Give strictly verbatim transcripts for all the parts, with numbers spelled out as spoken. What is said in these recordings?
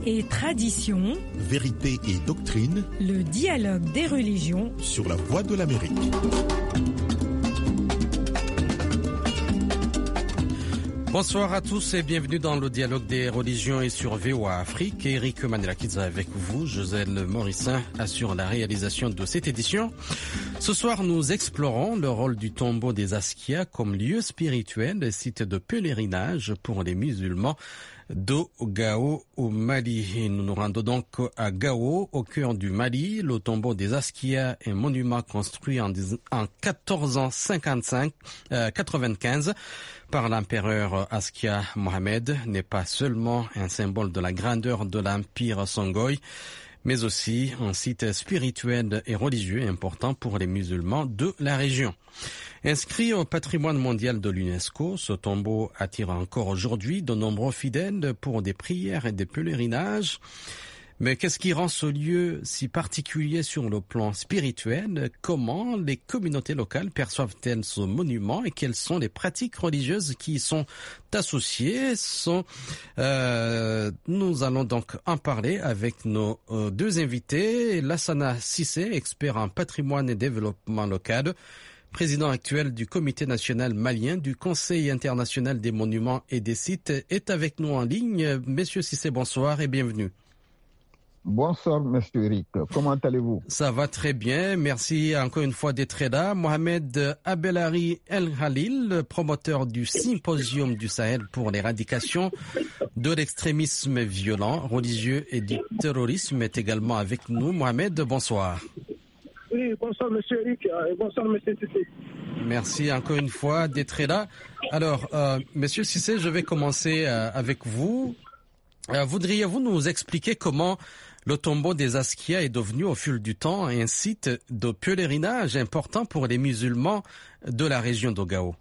et tradition, vérité et doctrine, le dialogue des religions sur la Voix de l'Amérique. Bonsoir à tous et bienvenue dans le dialogue des religions et sur V O A Afrique. Eric Manelakidze avec vous, Joselle Morissin assure la réalisation de cette édition. Ce soir, nous explorons le rôle du tombeau des Askia comme lieu spirituel et site de pèlerinage pour les musulmans de Gao au Mali. Nous nous rendons donc à Gao, au cœur du Mali. Le tombeau des Askia est un monument construit en, en quatorze cent cinquante-cinq, euh, quatre-vingt-quinze par l'empereur Askia Mohamed, n'est pas seulement un symbole de la grandeur de l'empire Songhai, mais aussi un site spirituel et religieux important pour les musulmans de la région. Inscrit au patrimoine mondial de l'UNESCO, ce tombeau attire encore aujourd'hui de nombreux fidèles pour des prières et des pèlerinages. Mais qu'est-ce qui rend ce lieu si particulier sur le plan spirituel? Comment les communautés locales perçoivent-elles ce monument et quelles sont les pratiques religieuses qui y sont associées? Sont, euh, nous allons donc en parler avec nos euh, deux invités. Lassana Cissé, expert en patrimoine et développement local, président actuel du Comité national malien du Conseil international des monuments et des sites, est avec nous en ligne. Monsieur Cissé, bonsoir et bienvenue. Bonsoir, monsieur Eric. Comment allez-vous? Ça va très bien. Merci encore une fois d'être là. Mohamed Abdelhari El Khalil, promoteur du Symposium du Sahel pour l'éradication de l'extrémisme violent, religieux et du terrorisme, est également avec nous. Mohamed, bonsoir. Oui, bonsoir, monsieur Eric, et bonsoir, monsieur Cissé. Merci encore une fois d'être là. Alors, euh, monsieur Cissé, je vais commencer euh, avec vous. Euh, voudriez-vous nous expliquer comment le tombeau des Askia est devenu au fil du temps un site de pèlerinage important pour les musulmans de la région de Gao?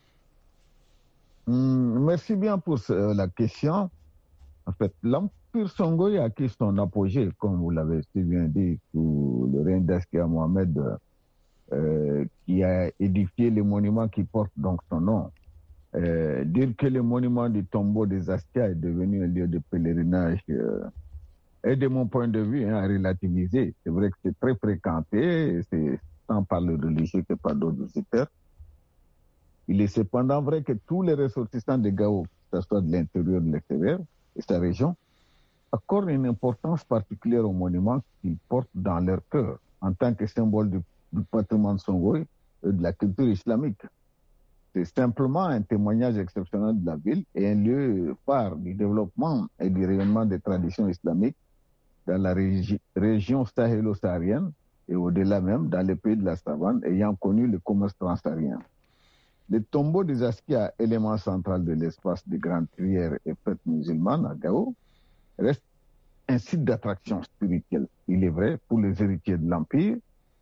Mmh, merci bien pour euh, la question. En fait, l'Empire Songhai a acquis son apogée, comme vous l'avez si bien dit, sous le règne d'Askia Mohamed, euh, qui a édifié les monuments qui portent donc son nom. Euh, dire que le monument du tombeau des Askia est devenu un lieu de pèlerinage euh, est de mon point de vue hein, à relativiser. C'est vrai que c'est très fréquenté, c'est tant par le religieux que par d'autres visiteurs. Il est cependant vrai que tous les ressortissants de Gao, que ce soit de l'intérieur ou de l'extérieur de sa région, accordent une importance particulière au monument qu'ils portent dans leur cœur en tant que symbole du, du patrimoine songhai et de la culture islamique. C'est simplement un témoignage exceptionnel de la ville et un lieu phare du développement et du rayonnement des traditions islamiques dans la régi- région sahélo-saharienne et au-delà même dans les pays de la savane ayant connu le commerce transsaharien. Le tombeau des Askia, élément central de l'espace de grandes prières et fêtes musulmanes à Gao, reste un site d'attraction spirituelle, il est vrai, pour les héritiers de l'Empire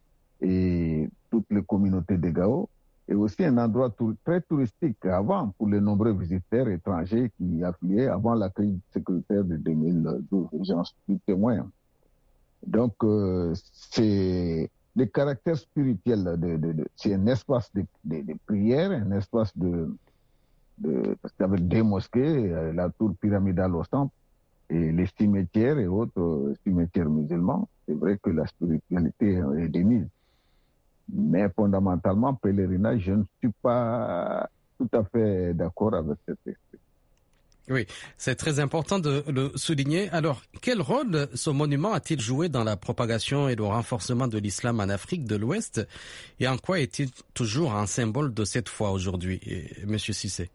et toutes les communautés de Gao, et aussi un endroit tout, très touristique avant pour les nombreux visiteurs étrangers qui affluaient avant la crise sécuritaire de deux mille douze. J'en suis témoin. Donc, euh, c'est le caractère spirituel, de, de, de, c'est un espace de, de, de prière, un espace de, de parce qu'il y avait des mosquées, la tour pyramidale au centre, et les cimetières et autres euh, cimetières musulmans. C'est vrai que la spiritualité est démise. Mais fondamentalement, pèlerinage, je ne suis pas tout à fait d'accord avec cette expression. Oui, c'est très important de le souligner. Alors, quel rôle ce monument a-t-il joué dans la propagation et le renforcement de l'islam en Afrique de l'Ouest? Et en quoi est-il toujours un symbole de cette foi aujourd'hui, monsieur Cissé?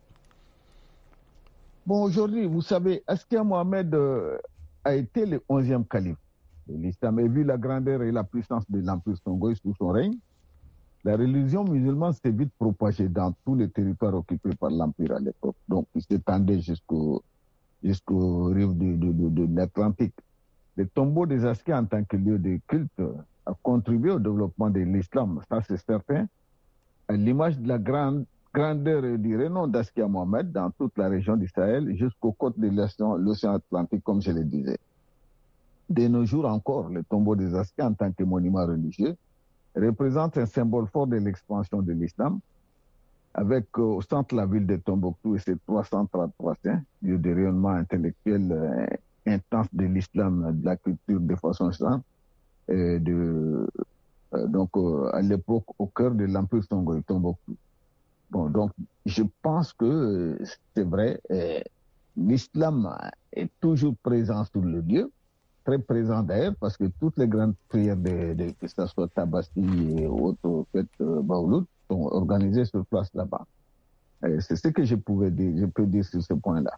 Bon, aujourd'hui, vous savez, Askia Mohamed euh, a été le onzième calife de l'islam. Et vu la grandeur et la puissance de l'Empire Songhai sous son règne, la religion musulmane s'est vite propagée dans tous les territoires occupés par l'Empire à l'époque. Donc, il s'étendait jusqu'au, jusqu'aux rives de, de, de, de l'Atlantique. Le tombeau des Askia en tant que lieu de culte a contribué au développement de l'islam, ça c'est certain, à l'image de la grande, grandeur et du renom d'Askia Mohamed dans toute la région du Sahel jusqu'aux côtes de l'océan, l'océan Atlantique, comme je le disais. De nos jours encore, le tombeau des Askia en tant que monument religieux représente un symbole fort de l'expansion de l'islam, avec euh, au centre la ville de Tombouctou et ses trois cent trente-trois saints, lieu de rayonnement intellectuel euh, intense de l'islam, de la culture de façon générale, de, euh, donc euh, à l'époque au cœur de l'Empire Songhai, Tombouctou. Bon, donc je pense que c'est vrai, euh, l'islam est toujours présent sur le lieu, très présent d'ailleurs, parce que toutes les grandes prières, de, de, que ce soit Tabassi et autres fêtes euh, Baouloud, sont organisées sur place là-bas. Et c'est ce que je pouvais dire, je peux dire sur ce point-là.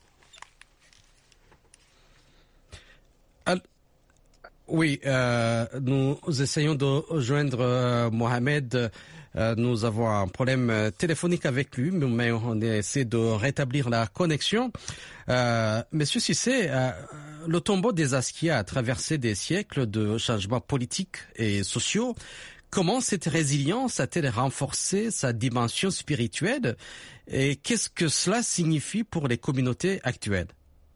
Al- oui, euh, nous essayons de joindre euh, Mohamed. Euh, nous avons un problème téléphonique avec lui, mais on essaie de rétablir la connexion. Euh, Monsieur Cissé, euh, le tombeau des Askia a traversé des siècles de changements politiques et sociaux. Comment cette résilience a-t-elle renforcé sa dimension spirituelle et qu'est-ce que cela signifie pour les communautés actuelles?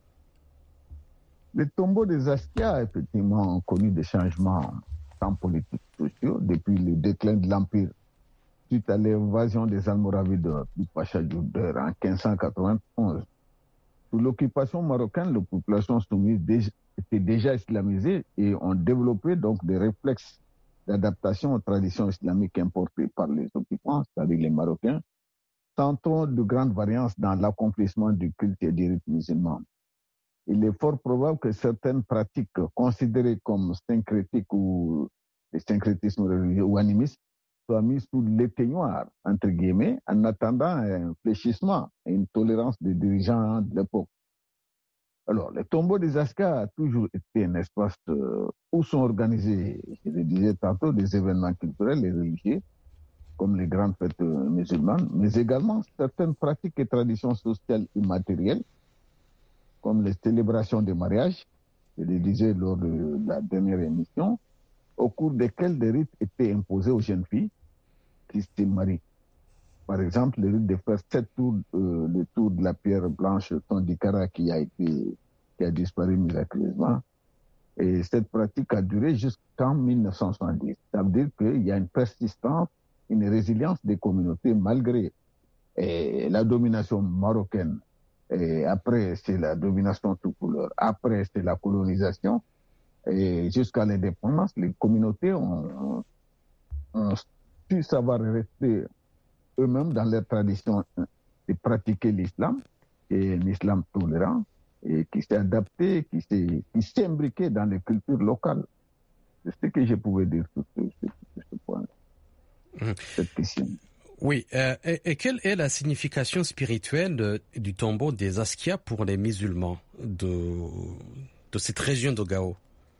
Le tombeau des Askia a effectivement connu des changements tant politiques que sociaux depuis le déclin de l'Empire suite à l'invasion des Almoravides du Pacha Djoudeur en quinze cent quatre-vingt-onze. Sous l'occupation marocaine, la population soumise était déjà islamisée et ont développé donc des réflexes d'adaptation aux traditions islamiques importées par les occupants, c'est-à-dire les Marocains, sans trop de grandes variances dans l'accomplissement du culte et des rites musulmans. Il est fort probable que certaines pratiques considérées comme syncrétiques ou le syncrétisme religieux ou animiste soient mises sous l'éteignoir, entre guillemets, en attendant un fléchissement et une tolérance des dirigeants de l'époque. Alors, le tombeau des Askia a toujours été un espace euh, où sont organisés, je le disais tantôt, des événements culturels et religieux, comme les grandes fêtes euh, musulmanes, mais également certaines pratiques et traditions sociales immatérielles, comme les célébrations de mariage, je le disais lors de la dernière émission, au cours desquelles des rites étaient imposés aux jeunes filles qui se marient. Par exemple, le rite de faire sept tours, euh, le tour de la pierre blanche Tondikara qui a été, qui a disparu miraculeusement. Et cette pratique a duré jusqu'en mille neuf cent soixante-dix. Ça veut dire qu'il y a une persistance, une résilience des communautés malgré et la domination marocaine. Et après, c'est la domination tout couleur. Après, c'est la colonisation. Et jusqu'à l'indépendance, les communautés ont, ont su savoir rester eux-mêmes dans leur tradition de pratiquer l'islam, et l'islam tolérant, et qui s'est adapté, qui s'est, qui s'est imbriqué dans les cultures locales. C'est ce que je pouvais dire sur ce, sur ce point, mmh. cette question. Oui, euh, et, et quelle est la signification spirituelle de, du tombeau des Askia pour les musulmans de, de cette région de Gao?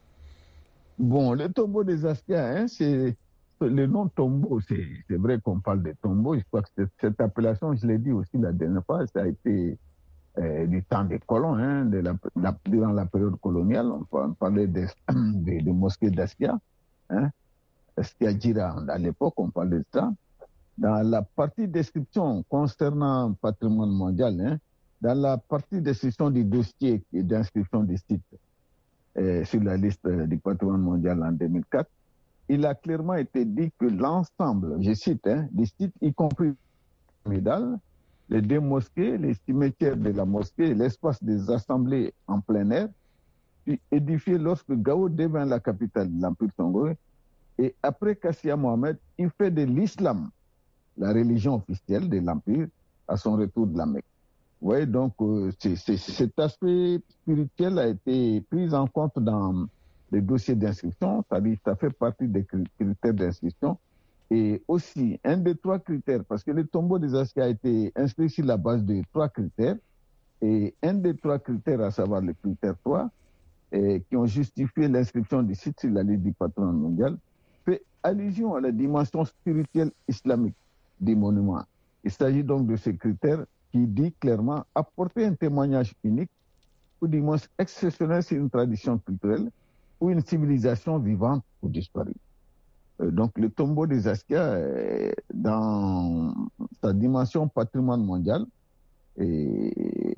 Bon, le tombeau des Askia, hein, c'est le nom tombeau, c'est, c'est vrai qu'on parle de tombeau. Je crois que cette, cette appellation, je l'ai dit aussi la dernière fois, ça a été euh, du temps des colons, hein, de la, la, durant la période coloniale. On, on parlait des de, de mosquées d'Askia, hein, Askia Djira à l'époque, on parlait de ça. Dans la partie description concernant le patrimoine mondial, hein, dans la partie description du dossier et d'inscription des sites euh, sur la liste euh, du patrimoine mondial en deux mille quatre, il a clairement été dit que l'ensemble, je cite, hein, des sites, y compris les médailles, les deux mosquées, les cimetières de la mosquée, l'espace des assemblées en plein air, puis édifiés lorsque Gao devint la capitale de l'Empire Songhai, et après Kassia Mohamed, il fait de l'islam la religion officielle de l'Empire à son retour de la Mecque. Vous voyez, donc euh, c'est, c'est, cet aspect spirituel a été pris en compte dans les dossiers d'inscription, c'est-à-dire ça fait partie des critères d'inscription. Et aussi, un des trois critères, parce que le tombeau des Askia a été inscrit sur la base de trois critères, et un des trois critères, à savoir le critère trois, et, qui ont justifié l'inscription du site sur la liste du patrimoine mondial, fait allusion à la dimension spirituelle islamique des monuments. Il s'agit donc de ce critère qui dit clairement apporter un témoignage unique ou du moins exceptionnel sur une tradition culturelle ou une civilisation vivante ou disparue. Euh, donc le tombeau des Askia, euh, dans sa dimension patrimoine mondial, et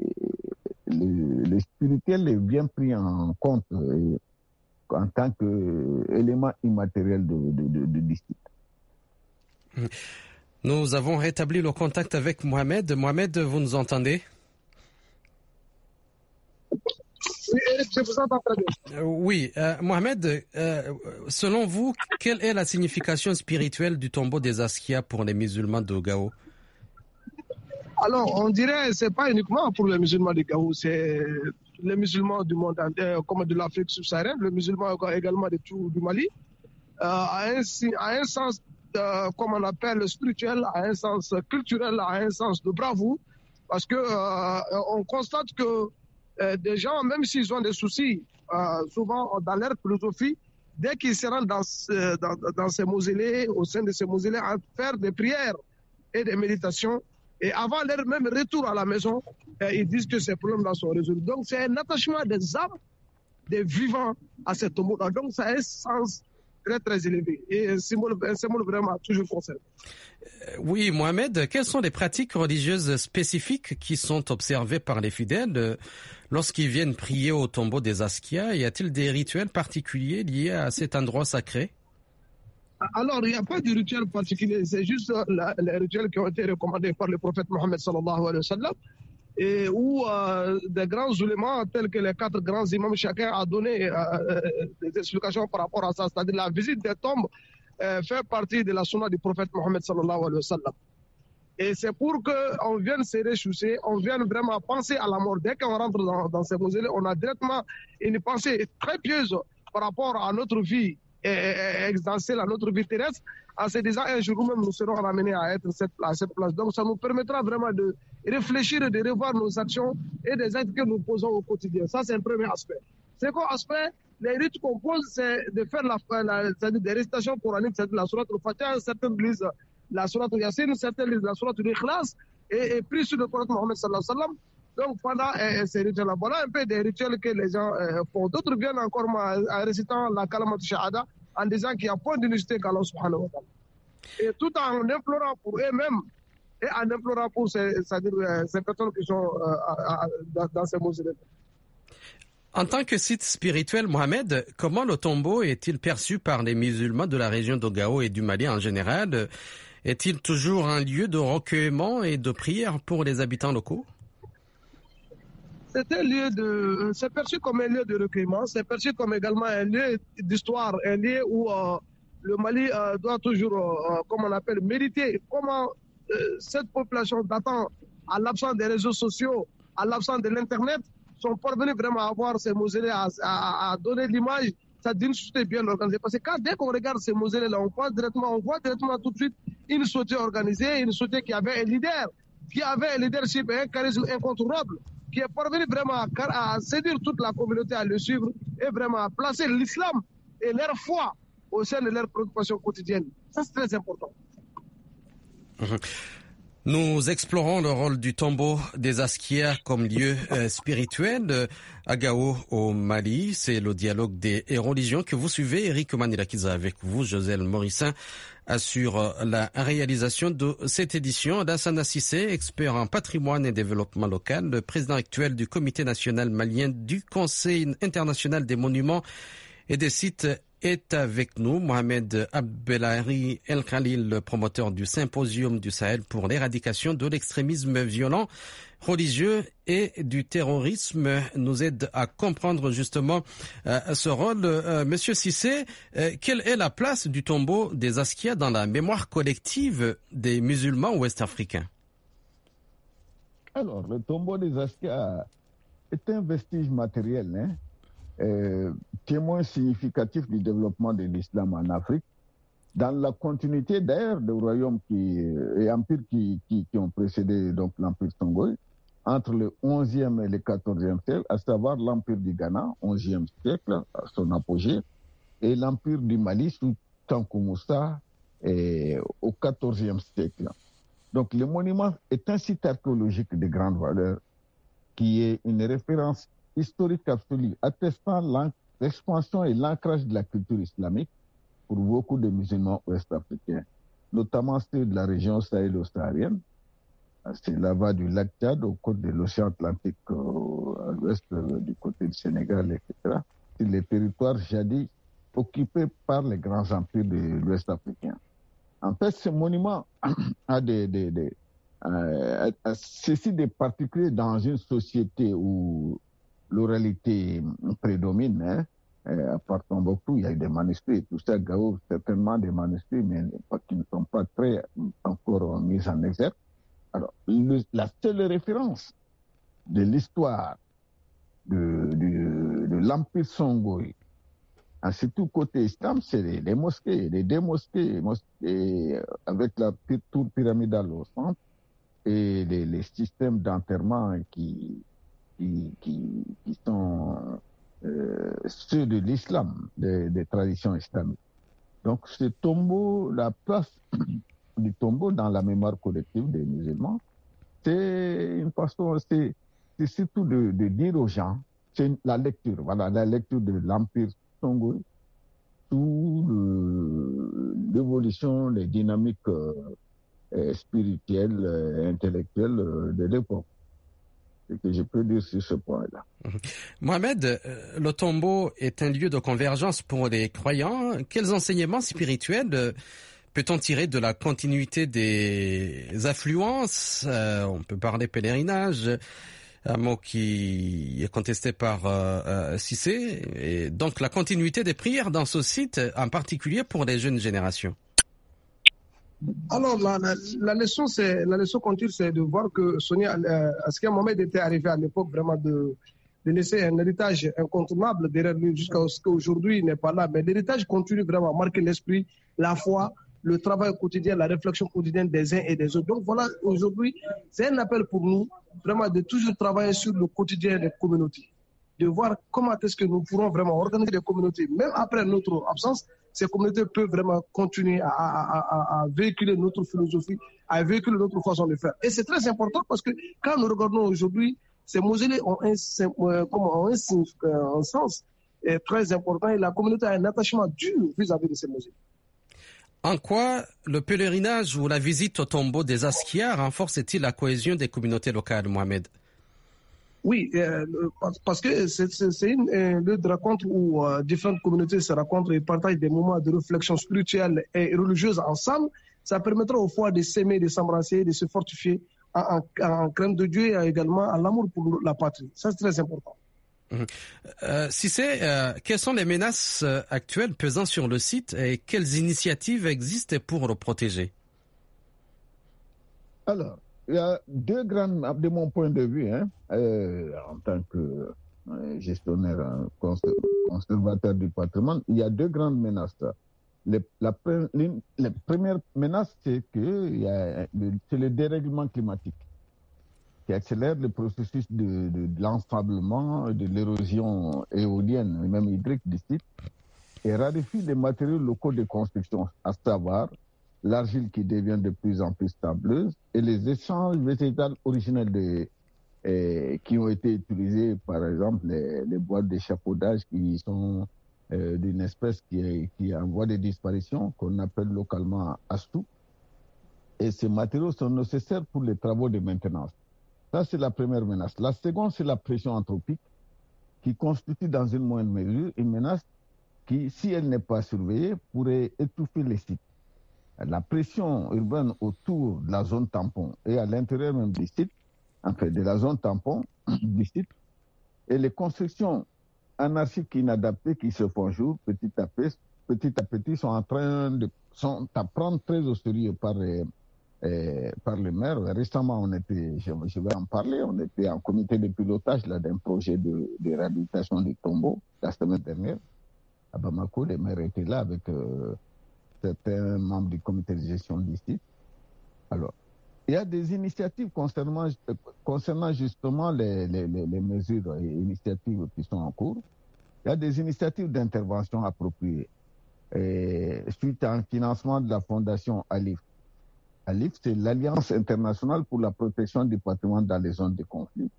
le, le spirituel est bien pris en compte euh, en tant qu'élément immatériel de, de, de, de, du site. Mmh. Nous avons rétabli le contact avec Mohamed. Mohamed, vous nous entendez? Oui, Eric, Je vous entends très bien. Euh, oui, euh, Mohamed, euh, selon vous, quelle est la signification spirituelle du tombeau des Askia pour les musulmans de Gao? Alors, on dirait que ce n'est pas uniquement pour les musulmans de Gao, c'est les musulmans du monde entier, comme de l'Afrique subsaharienne, les musulmans également de tout du Mali, euh, à, un, à un sens, euh, comme on appelle, spirituel, à un sens culturel, à un sens de bravoure, parce que euh, on constate que euh, des gens, même s'ils ont des soucis, euh, souvent dans leur philosophie, dès qu'ils se rendent dans, ce, dans, dans ces mausolées, au sein de ces mausolées, à faire des prières et des méditations, et avant leur même retour à la maison, euh, ils disent que ces problèmes-là sont résolus. Donc c'est un attachement des âmes, des vivants à cette tombeau. Donc ça a un sens très très élevé et un symbole, un symbole vraiment toujours conservé. Oui, Mohamed, quelles sont les pratiques religieuses spécifiques qui sont observées par les fidèles lorsqu'ils viennent prier au tombeau des Askia? Y a-t-il des rituels particuliers liés à cet endroit sacré? Alors, il n'y a pas de rituel particulier, c'est juste la, les rituels qui ont été recommandés par le prophète Mohammed sallallahu alayhi wa sallam, et où euh, des grands oulémas, tels que les quatre grands imams, chacun a donné euh, des explications par rapport à ça, c'est-à-dire la visite des tombes euh, fait partie de la sunna du prophète Mohammed sallallahu alayhi wa sallam. Et c'est pour qu'on vienne se réchausser, on vienne vraiment penser à la mort. Dès qu'on rentre dans, dans ces mausolées, on a directement une pensée très pieuse par rapport à notre vie existentielle, à notre vie terrestre, en se disant un jour même nous serons ramenés à être cette, à cette place. Donc ça nous permettra vraiment de réfléchir et de revoir nos actions et des actes que nous posons au quotidien. Ça, c'est un premier aspect. Second aspect, les rites qu'on pose, c'est de faire la, la, c'est-à-dire des récitations coraniques, c'est-à-dire la sourate al-Fatiha, certaines lisent la sourate al-Yasin, certaines lisent la sourate al-Ikhlas, et, et pris sur le prophète Mohammed sallallahu alayhi wa sallam. Donc pendant euh, ces rituels-là, voilà un peu des rituels que les gens euh, font. D'autres viennent encore en, en récitant la kalamat shahada, en disant qu'il n'y a point d'unicité qu'Allah subhanahu wa ta'ala. Et tout en implorant pour eux-mêmes et en implorant pour ces, c'est-à-dire, euh, ces personnes qui sont euh, à, à, dans, dans ces mausolées. En tant que site spirituel, Mohamed, comment le tombeau est-il perçu par les musulmans de la région de Gao et du Mali en général? Est-il toujours un lieu de recueillement et de prière pour les habitants locaux? C'est un lieu de, c'est perçu comme un lieu de recueillement, c'est perçu comme également un lieu d'histoire, un lieu où euh, le Mali euh, doit toujours, euh, comme on appelle, méditer comment euh, cette population datant à l'absence des réseaux sociaux, à l'absence de l'Internet, sont parvenus vraiment à avoir ces mausolées, à, à, à donner l'image, ça d'une société bien organisée. Parce que quand, dès qu'on regarde ces mausolées-là, on voit directement, on voit directement tout de suite une société organisée, une société qui avait un leader, qui avait un leadership et un charisme incontournable, qui est parvenu vraiment à, à séduire toute la communauté à le suivre et vraiment à placer l'islam et leur foi au sein de leurs préoccupations quotidiennes. Ça, c'est très important. Mmh. Nous explorons le rôle du tombeau des Askia comme lieu euh, spirituel euh, à Gao au Mali. C'est le dialogue des religions que vous suivez. Eric Manilakiza avec vous, Joselle Morissin assure la réalisation de cette édition. Alassane Cissé, expert en patrimoine et développement local, le président actuel du Comité national malien du Conseil international des monuments et des sites, est avec nous. Mohamed Abdelhari El Khalil, le promoteur du Symposium du Sahel pour l'éradication de l'extrémisme violent, religieux et du terrorisme, nous aide à comprendre justement euh, ce rôle. Euh, Monsieur Cissé, euh, quelle est la place du tombeau des Askia dans la mémoire collective des musulmans ouest-africains? Alors, le tombeau des Askia est un vestige matériel, hein? Euh, témoin significatif du développement de l'islam en Afrique, dans la continuité d'ailleurs des royaumes qui, et empires qui, qui, qui ont précédé donc l'empire Songhai, entre le onzième et le quatorzième siècle, à savoir l'empire du Ghana, onzième siècle, à son apogée, et l'empire du Mali sous Tankou Moussa et au quatorzième siècle. Donc le monument est un site archéologique de grande valeur qui est une référence historique absolue, attestant l'expansion et l'ancrage de la culture islamique pour beaucoup de musulmans ouest-africains, notamment ceux de la région sahélo-saharienne. C'est là-bas du lac Tchad, au côté de l'océan Atlantique, euh, à l'ouest euh, du côté du Sénégal, et cetera. C'est les territoires jadis occupés par les grands empires de l'ouest africain. En fait, ce monument a des, des, des euh, ceci de particulier dans une société où l'oralité prédomine. Hein. À part Tombouctou, il y a eu des manuscrits, tout ça, Gao, certainement des manuscrits, mais qui ne sont pas très encore mis en exergue. Alors, le, la seule référence de l'histoire de, de, de l'Empire Songhai, surtout côté islam, c'est les, les mosquées, les deux mosquées, mosquées avec la tour pyramidale au centre et les, les systèmes d'enterrement qui, qui, qui, qui sont euh, ceux de l'islam, des, des traditions islamiques. Donc, ce tombeau, la place du tombeau dans la mémoire collective des musulmans, c'est une façon, c'est, c'est surtout de, de dire aux gens, c'est la lecture, voilà, la lecture de l'Empire Songhai sous le, l'évolution, les dynamiques euh, spirituelles, euh, intellectuelles euh, de l'époque. C'est ce que je peux dire sur ce point-là. Mohamed, le tombeau est un lieu de convergence pour les croyants. Quels enseignements spirituels peut-on tirer de la continuité des affluences? euh, On peut parler pèlerinage, un mot qui est contesté par euh, euh, Cissé. Et donc la continuité des prières dans ce site, en particulier pour les jeunes générations. Alors, la, la, la leçon, c'est la leçon continue, c'est de voir que Sonia, euh, à ce qu'un moment était arrivé à l'époque vraiment de, de laisser un héritage incontournable derrière lui jusqu'à ce qu'aujourd'hui il n'est pas là. Mais l'héritage continue vraiment à marquer l'esprit, la foi, le travail quotidien, la réflexion quotidienne des uns et des autres. Donc voilà, aujourd'hui, c'est un appel pour nous vraiment de toujours travailler sur le quotidien des communautés, de voir comment est-ce que nous pourrons vraiment organiser des communautés, même après notre absence. Ces communautés peuvent vraiment continuer à, à, à, à véhiculer notre philosophie, à véhiculer notre façon de faire. Et c'est très important parce que quand nous regardons aujourd'hui, ces mausolées ont un, ont un, un sens très important et la communauté a un attachement dur vis-à-vis de ces mausolées. En quoi le pèlerinage ou la visite au tombeau des Askia renforce-t-il la cohésion des communautés locales, Mohamed? Oui, euh, parce que c'est, c'est, c'est une, un lieu de rencontre où euh, différentes communautés se rencontrent et partagent des moments de réflexion spirituelle et religieuse ensemble. Ça permettra aux fois de s'aimer, de s'embrasser, de se fortifier en, en, en crainte de Dieu et également en l'amour pour la patrie. Ça, c'est très important. Mmh. Euh, si c'est, euh, quelles sont les menaces actuelles pesant sur le site et quelles initiatives existent pour le protéger? Alors, il y a deux grandes, de mon point de vue, hein, euh, en tant que euh, gestionnaire, euh, conservateur du patrimoine, il y a deux grandes menaces. Les, la, la première menace, c'est que il y a, c'est le dérèglement climatique qui accélère le processus de, de, de l'ensablement, de l'érosion éolienne et même hydrique du site et raréfie les matériaux locaux de construction, à savoir l'argile qui devient de plus en plus sableuse et les échanges végétaux originels de, eh, qui ont été utilisés, par exemple les, les boîtes d'échafaudage qui sont euh, d'une espèce qui est, qui est en voie de disparition, qu'on appelle localement astou. Et ces matériaux sont nécessaires pour les travaux de maintenance. Ça, c'est la première menace. La seconde, c'est la pression anthropique qui constitue dans une moindre mesure une menace qui, si elle n'est pas surveillée, pourrait étouffer les sites. La pression urbaine autour de la zone tampon et à l'intérieur même du site, en fait, de la zone tampon du site, et les constructions anarchiques inadaptées qui se font jour petit à petit, petit à petit sont en train de sont à prendre très au sérieux par les, eh, par les maires. Récemment, on était, je, je vais en parler, on était en comité de pilotage là, d'un projet de, de réhabilitation du tombeau la semaine dernière. À Bamako, les maires étaient là avec euh, certains membres du comité de gestion du site. Alors, il y a des initiatives concernant, concernant justement les, les, les mesures et initiatives qui sont en cours. Il y a des initiatives d'intervention appropriées. Et suite à un financement de la fondation ALIF. ALIF, c'est l'Alliance internationale pour la protection du patrimoine dans les zones de conflit.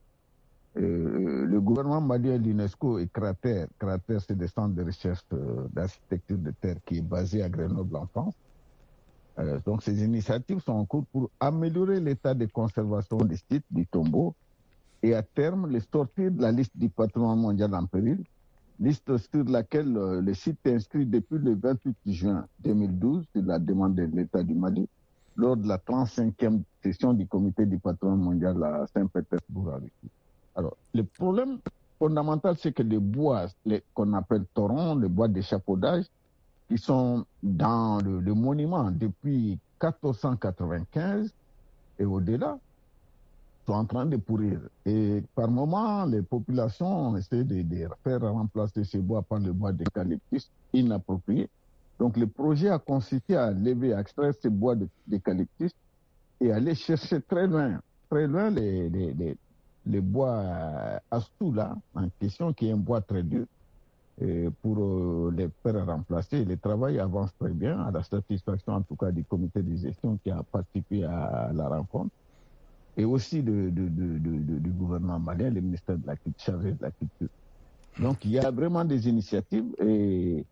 Euh, le gouvernement malien, l'UNESCO et Cratère, Cratère c'est des centres de recherche euh, d'architecture de terre qui est basé à Grenoble en France. Euh, donc ces initiatives sont en cours pour améliorer l'état de conservation des sites du tombeau et à terme les sortir de la liste du patrimoine mondial en péril, liste sur laquelle euh, le site est inscrit depuis le vingt-huit juin deux mille douze sur la demande de l'État du Mali lors de la trente-cinquième session du comité du patrimoine mondial à Saint-Pétersbourg. Alors, le problème fondamental, c'est que les bois les, qu'on appelle torons, les bois d'échafaudage, qui sont dans le, le monument depuis quatorze cent quatre-vingt-quinze et au-delà, sont en train de pourrir. Et par moment, les populations essaient de, de faire remplacer ces bois par le bois d'eucalyptus inapproprié. Donc le projet a consisté à lever, à extraire ces bois d'eucalyptus et aller chercher très loin, très loin les, les, les, les bois astou là, en question, qui est un bois très dur, et pour euh, les faire remplacer. Le travail avance très bien, à la satisfaction en tout cas du comité de gestion qui a participé à la rencontre, et aussi de, de, de, de, de, du gouvernement malien, le ministère de la Culture, chargé de la culture. Donc il y a vraiment des initiatives et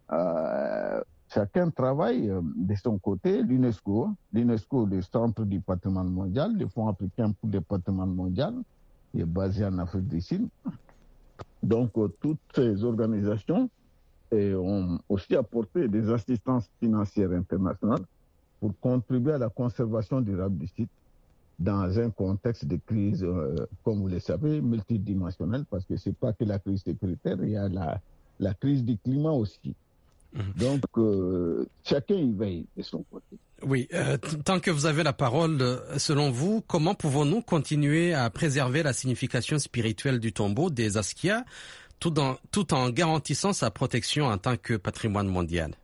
euh, chacun travaille de son côté. L'UNESCO, l'UNESCO, le Centre du patrimoine mondial, le Fonds africain pour le patrimoine mondial, qui est basé en Afrique du Sud. Donc euh, toutes ces organisations et, ont aussi apporté des assistances financières internationales pour contribuer à la conservation durable du site dans un contexte de crise, euh, comme vous le savez, multidimensionnelle, parce que ce n'est pas que la crise sécuritaire, il y a la, la crise du climat aussi. Mmh. Donc, euh, chacun y veille de son côté. Oui, euh, tant que vous avez la parole, selon vous, comment pouvons-nous continuer à préserver la signification spirituelle du tombeau des Askia, tout en, tout en garantissant sa protection en tant que patrimoine mondial?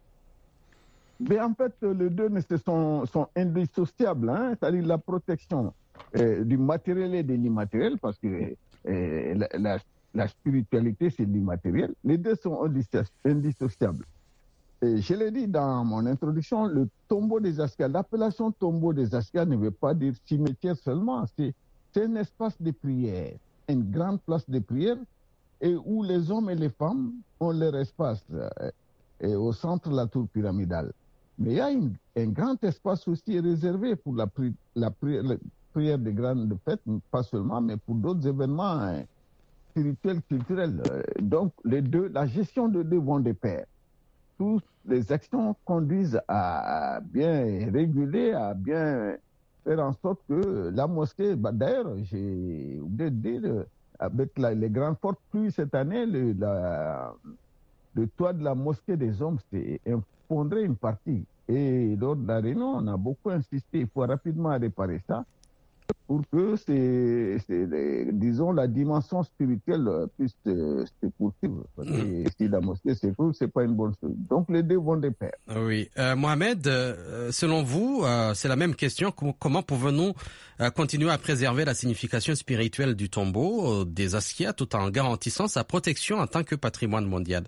Mais en fait, les deux sont, sont indissociables, hein? C'est-à-dire la protection euh, du matériel et de l'immatériel, parce que euh, la, la, la spiritualité, c'est l'immatériel. Les deux sont indissociables. Et je l'ai dit dans mon introduction, le tombeau des Askia, l'appellation tombeau des Askia ne veut pas dire cimetière seulement, c'est, c'est un espace de prière, une grande place de prière, et où les hommes et les femmes ont leur espace euh, et au centre de la tour pyramidale. Mais il y a une, un grand espace aussi réservé pour la, pri, la, pri, la prière des grandes fêtes, pas seulement, mais pour d'autres événements hein, spirituels, culturels. Donc, les deux, la gestion de deux vont de pair. Toutes les actions conduisent à bien réguler, à bien faire en sorte que la mosquée, bah d'ailleurs, j'ai oublié de dire, avec la, les grandes fortes pluies cette année, le, la, le toit de la mosquée des hommes s'est effondré une partie. Et lors de la réunion, on a beaucoup insisté, il faut rapidement réparer ça pour que, c'est, c'est, disons, la dimension spirituelle puisse se, se poursuivre. Parce que si la mosquée s'écroule, ce n'est pas une bonne chose. Donc les deux vont de pair. Oui. Euh, Mohamed, euh, selon vous, euh, c'est la même question. Comment pouvons-nous euh, continuer à préserver la signification spirituelle du tombeau euh, des Askia tout en garantissant sa protection en tant que patrimoine mondial?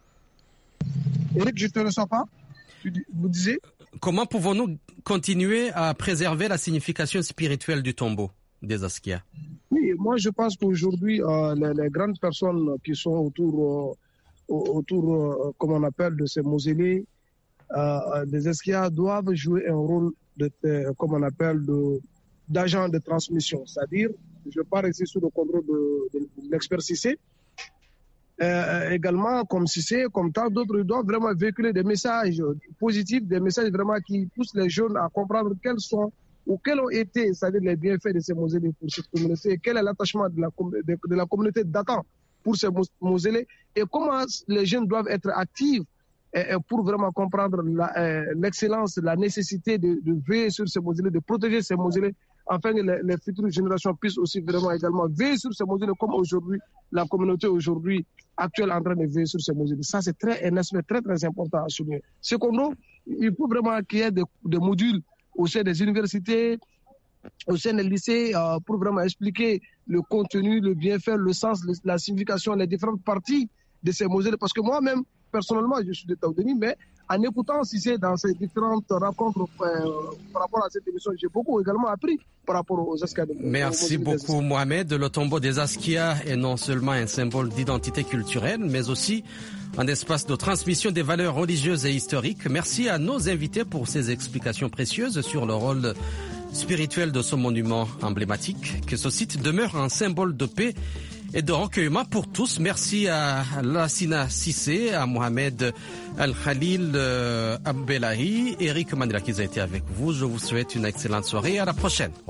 Eric, je ne te ressens pas. Vous disiez? Comment pouvons-nous continuer à préserver la signification spirituelle du tombeau des Askia? Oui, moi je pense qu'aujourd'hui, euh, les, les grandes personnes qui sont autour, euh, autour euh, comme on appelle, de ces mausolées, euh, des Askia doivent jouer un rôle, de, de, comme on appelle, de, d'agent de transmission. C'est-à-dire, je pars ici sous le contrôle de, de, de l'expert Cissé. Euh, également, comme Cissé, comme tant d'autres, doivent vraiment véhiculer des messages positifs, des messages vraiment qui poussent les jeunes à comprendre quels sont ou quels ont été, c'est-à-dire les bienfaits de ces mausolées pour cette communauté, et quel est l'attachement de la, de, de la communauté datant pour ces mausolées, et comment les jeunes doivent être actifs et, et pour vraiment comprendre la, euh, l'excellence, la nécessité de, de veiller sur ces mausolées, de protéger ces mausolées, afin que les, les futures générations puissent aussi vraiment également veiller sur ces mausolées, comme aujourd'hui, la communauté aujourd'hui actuelle est en train de veiller sur ces mausolées. Ça, c'est très, un aspect très, très important à souligner. Secondo, il faut vraiment qu'il y ait des, des modules au sein des universités, au sein des lycées, euh, pour vraiment expliquer le contenu, le bienfait, le sens, le, la signification, les différentes parties de ces mausolées. Parce que moi-même, personnellement, je suis de Taoudeni, mais en écoutant Cissé dans ces différentes rencontres euh, par rapport à cette émission, j'ai beaucoup également appris par rapport aux Askia. Merci beaucoup, Mohamed. Le tombeau des Askia est non seulement un symbole d'identité culturelle, mais aussi un espace de transmission des valeurs religieuses et historiques. Merci à nos invités pour ces explications précieuses sur le rôle spirituel de ce monument emblématique. Que ce site demeure un symbole de paix et de recueillement pour tous. Merci à Lassina Cissé, à Mohamed Al-Khalil euh, Abbellahi, Eric Mandela qui a été avec vous. Je vous souhaite une excellente soirée et à la prochaine.